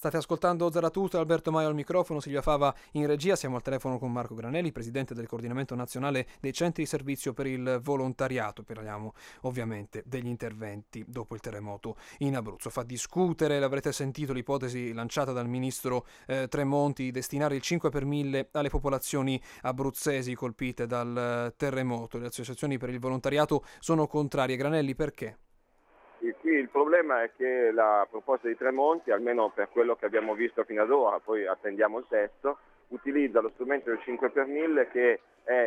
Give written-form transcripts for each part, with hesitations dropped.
State ascoltando Zarathustra, Alberto Maio al microfono, Silvia Fava in regia. Siamo al telefono con Marco Granelli, presidente del coordinamento nazionale dei centri di servizio per il volontariato. Parliamo ovviamente degli interventi dopo il terremoto in Abruzzo. Fa discutere, l'avrete sentito, l'ipotesi lanciata dal ministro Tremonti di destinare il 5 per 1000 alle popolazioni abruzzesi colpite dal terremoto. Le associazioni per il volontariato sono contrarie. Granelli, perché? Qui il problema è che la proposta di Tremonti, almeno per quello che abbiamo visto fino ad ora, poi attendiamo il testo, utilizza lo strumento del 5 per 1000 che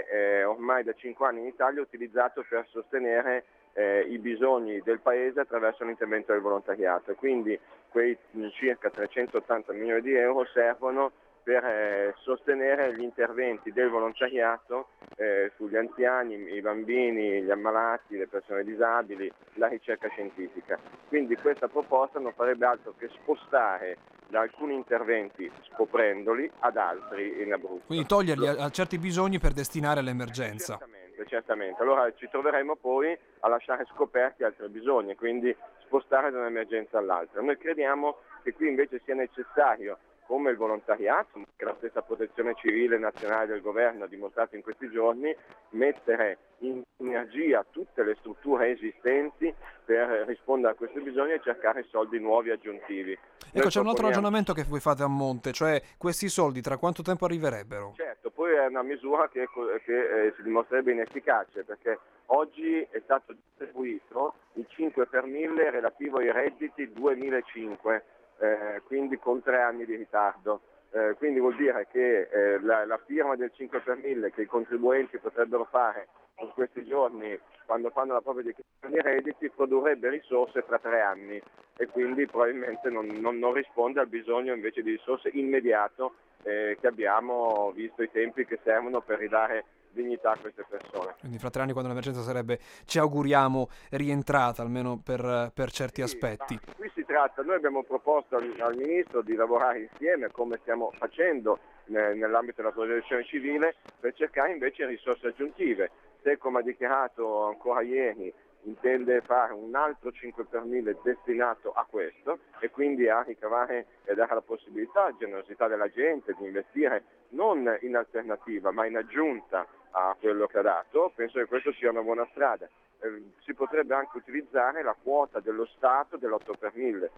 è ormai da 5 anni in Italia utilizzato per sostenere i bisogni del Paese attraverso l'intervento del volontariato. Quindi quei circa 380 milioni di euro servono per sostenere gli interventi del volontariato sugli anziani, i bambini, gli ammalati, le persone disabili, la ricerca scientifica. Quindi questa proposta non farebbe altro che spostare da alcuni interventi, scoprendoli, ad altri in Abruzzo. Quindi toglierli a certi bisogni per destinare all'emergenza. Certamente. Allora ci troveremo poi a lasciare scoperti altri bisogni, quindi spostare da un'emergenza all'altra. Noi crediamo che qui invece sia necessario, come il volontariato, che la stessa protezione civile nazionale del governo ha dimostrato in questi giorni, mettere in sinergia tutte le strutture esistenti per rispondere a questi bisogni e cercare soldi nuovi aggiuntivi. Ecco, c'è un altro ragionamento che voi fate a monte, cioè questi soldi tra quanto tempo arriverebbero? Certo, poi è una misura che si dimostrerebbe inefficace, perché oggi è stato distribuito il 5 per 1000 relativo ai redditi 2005, quindi con 3 anni di ritardo. Quindi vuol dire che la firma del 5 per 1000 che i contribuenti potrebbero fare in questi giorni quando fanno la propria dichiarazione di redditi produrrebbe risorse tra 3 anni e quindi probabilmente non risponde al bisogno invece di risorse immediato che abbiamo, visto i tempi che servono per ridare dignità a queste persone. Quindi fra 3 anni, quando l'emergenza sarebbe, ci auguriamo, rientrata, almeno per certi aspetti. Qui si tratta, noi abbiamo proposto al Ministro di lavorare insieme, come stiamo facendo nell'ambito della protezione civile, per cercare invece risorse aggiuntive. Se, come ha dichiarato ancora ieri, intende fare un altro 5 per 1000 destinato a questo e quindi a ricavare e dare la possibilità, generosità della gente di investire non in alternativa ma in aggiunta a quello che ha dato, penso che questo sia una buona strada. Si potrebbe anche utilizzare la quota dello Stato dell'8 per 1000.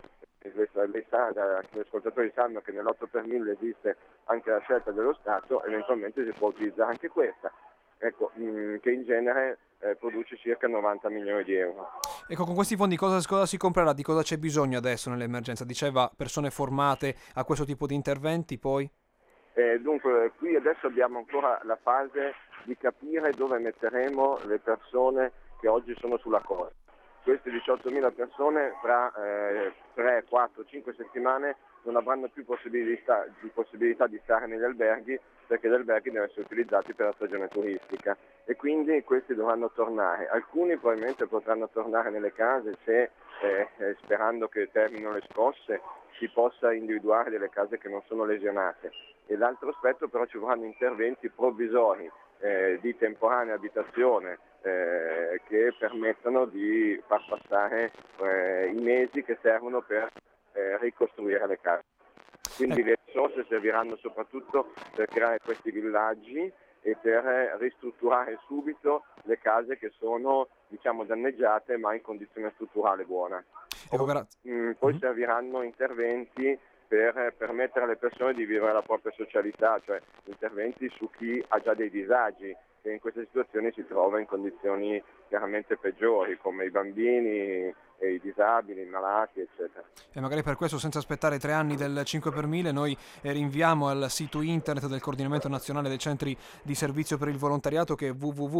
Gli ascoltatori sanno che nell'8 per 1000 esiste anche la scelta dello Stato, eventualmente si può utilizzare anche questa. Ecco, che in genere produce circa 90 milioni di euro. Ecco, con questi fondi cosa si comprerà? Di cosa c'è bisogno adesso nell'emergenza? Diceva persone formate a questo tipo di interventi, poi? Dunque, qui adesso abbiamo ancora la fase di capire dove metteremo le persone che oggi sono sulla costa. Queste 18.000 persone fra 3, 4, 5 settimane non avranno più possibilità di stare negli alberghi, perché gli alberghi devono essere utilizzati per la stagione turistica e quindi questi dovranno tornare. Alcuni probabilmente potranno tornare nelle case se, sperando che terminino le scosse, si possa individuare delle case che non sono lesionate. E l'altro aspetto però ci vorranno interventi provvisori di temporanea abitazione che permettano di far passare i mesi che servono per ricostruire le case. Quindi le risorse serviranno soprattutto per creare questi villaggi e per ristrutturare subito le case che sono, diciamo, danneggiate ma in condizione strutturale buona. Poi serviranno interventi per permettere alle persone di vivere la propria socialità, cioè interventi su chi ha già dei disagi e in queste situazioni si trova in condizioni chiaramente peggiori, come i bambini, i disabili, i malati, eccetera. E magari per questo, senza aspettare 3 anni del 5 per 1000, noi rinviamo al sito internet del Coordinamento Nazionale dei Centri di Servizio per il Volontariato, che è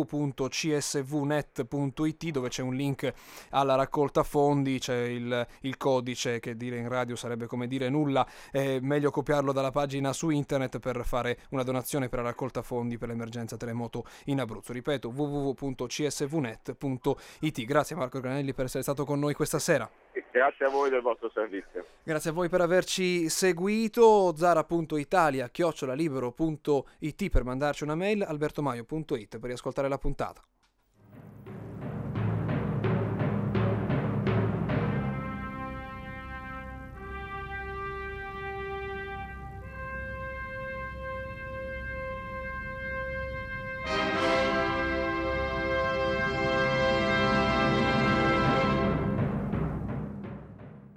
www.csvnet.it, dove c'è un link alla raccolta fondi, c'è il codice, che dire in radio sarebbe come dire nulla, è meglio copiarlo dalla pagina su internet per fare una donazione per la raccolta fondi per l'emergenza terremoto in Abruzzo. Ripeto, www.csvnet.it. Grazie Marco Granelli per essere stato con noi questa sera. Grazie a voi del vostro servizio. Grazie a voi per averci seguito. Zara.italia@libero.it per mandarci una mail, albertomaio.it per riascoltare la puntata.